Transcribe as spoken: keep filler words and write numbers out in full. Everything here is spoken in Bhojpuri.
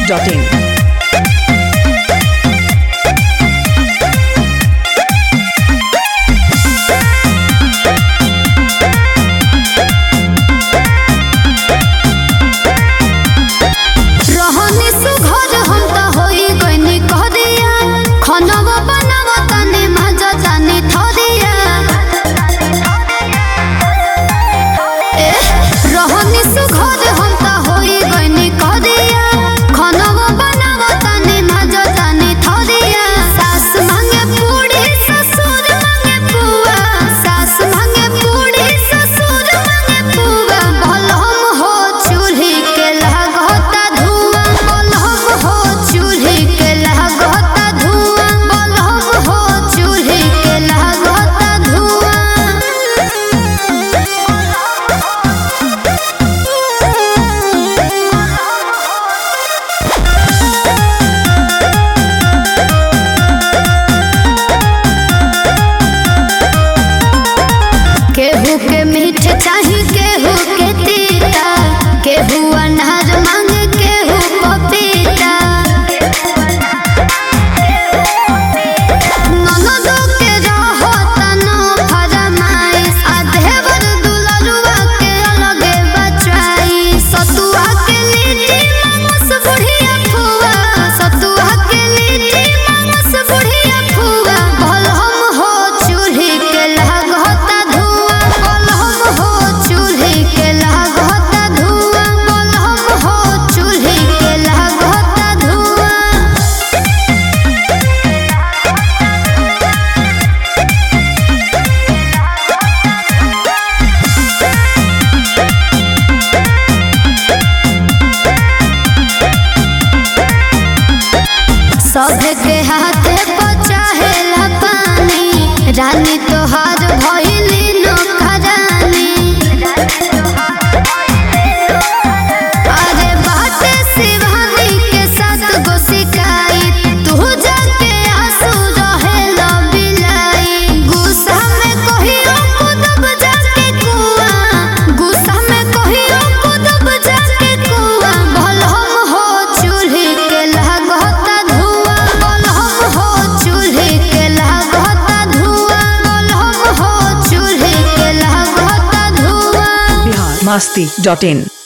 Dot in. केहू के मीठ चाही केहू के तीता, केहू अनार मांगे केहू पपीता। ननदो के रहत न फरमाइश, आ देवर दुलरुआ के अलगे बचाई। सतुआ के लिट्टी मांगस बुढ़िया फुआ, सतुआ के लिट्टी मांगस बुढ़िया फुआ। भलहम हो चूल्ही के लागता धुआं, बलहम हो चूल्ही के लागता धुआं, बलहम हो चूल्ही के लागता धुआं। सबके हाथे पचाहेला पानी, रानी तोहार भइली नौकरानी। अरे बाटे शिवानी के साथ गो शिकायत, तू जाके आंसू रहेला बिलाई। गुस्सा में कहियो कूदब जाके कुआं, गुस्सा में कहियो कूदब जाके कुआं। भलहम हो चूल्ही के लागता धुआं, बलहम हो चूल्ही के लागता धुआं, बलहम हो चूल्ही के लागता धुआं। बिहार मस्ती डॉट इन।